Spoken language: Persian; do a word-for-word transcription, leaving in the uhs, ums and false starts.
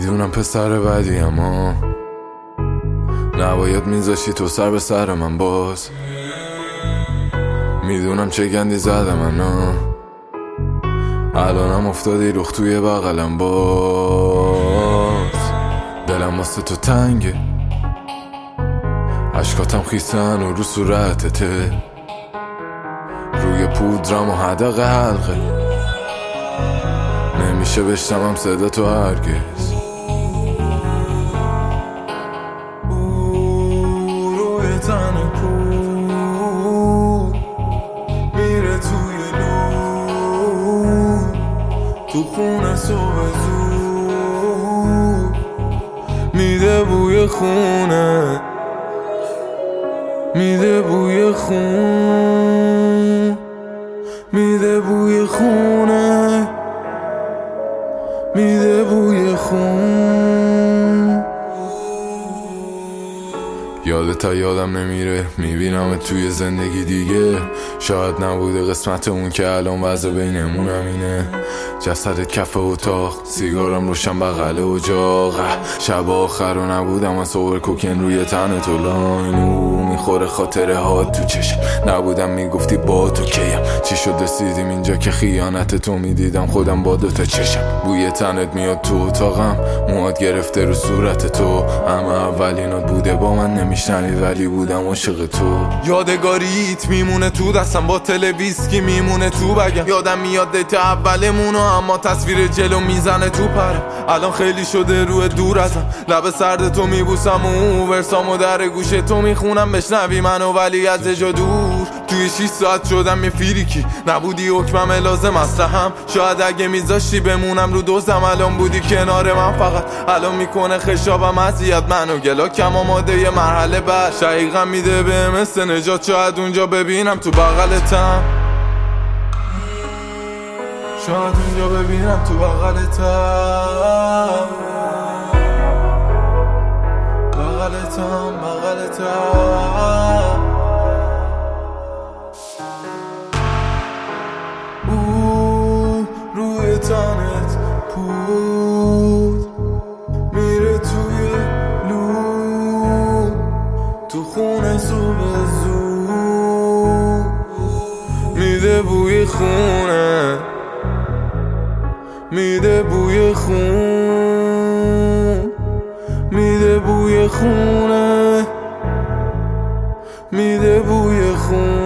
میدونم پسر بدی اما نباید میذاشی تو سر به سر من باز. میدونم چه گندی زدم انا، الانم افتادی رخ توی بغلم باز. دلم واسه تو تنگه، عشقاتم خیسن و رو صورتته، روی پودرم و حدق حلقه، نمیشه بشنوم صدا تو هرگز. روی تن پود میره توی لون، تو خونه صبح زود میده بوی خونه، میده بوی خون، میده بوی خونه، میده بوی خون. یادت تا یادم نمیره، میبینم توی زندگی دیگه. شاید نبوده قسمت اون که الان وضع بینمونم اینه. جسدت کف اتاق، سیگارم روشن بغل اجاق، شب آخر رو نبودم از صور کوکن روی تن تو لاینو میخوره خاطره ها تو چشم. نبودم میگفتی با تو کیم، چی شد رسیدیم اینجا که خیانت تو میدیدم خودم با دوتا چشم. بوی تنت میاد تو اتاقم، مواد گرفته رو صورت تو، اما اولینات بوده با من نمیشنوی ولی بودم عاشق تو. یادگاریت میمونه تو دستم، با تل ویسکی میمونه تو بگم. یادم میاد دیت اولمونو، اما تصویر جلو میزنه تو پرم. الان خیلی شده روی دور ازم، لب سرد تو میبوسم و ورسامو در گوش تو میخونم بشنوی منو ولی از جا دور. توی شیش ساعت شدم یه فیریکی، نبودی حکمم لازم اسلحم. شاید اگه میذاشتی بمونم رو دوزم الان بودی کنار من. فقط الان میکنه خشابم اذیت منو، گلاکم آماده یه مرحله بعد. شقیقم میده به مثل نجات، شاید اونجا ببینم تو بغلتم، شاید اونجا ببینم تو بغلتم، بغلتم بغلتم. او روی تنت پود میره توی لون، تو خونه صبح زود میده بوی خونه، میده بوی خون، میده بوی خونه، میده بوی خون.